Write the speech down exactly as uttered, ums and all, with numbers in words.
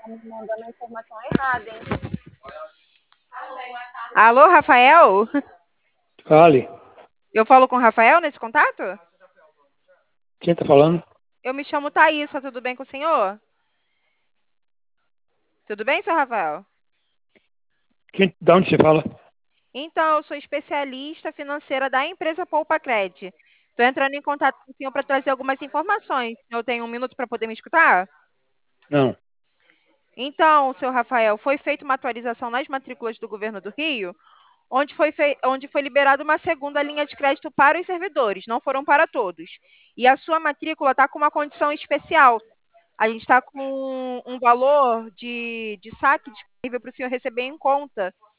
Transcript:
me mandando a informação errada, hein? Alô, Rafael? Fale. Eu falo com o Rafael nesse contato? Quem tá falando? Eu me chamo Thaísa, tudo bem com o senhor? Tudo bem, seu Rafael? Quem, da onde você fala? Então, eu sou especialista financeira da empresa Poupa Cred. Estou entrando em contato com o senhor para trazer algumas informações. Eu tenho um minuto para poder me escutar? Não. Então, seu Rafael, foi feita uma atualização nas matrículas do governo do Rio, onde foi, fei- onde foi liberada uma segunda linha de crédito para os servidores, não foram para todos. E a sua matrícula está com uma condição especial. A gente está com um valor de, de saque disponível para o senhor receber em conta.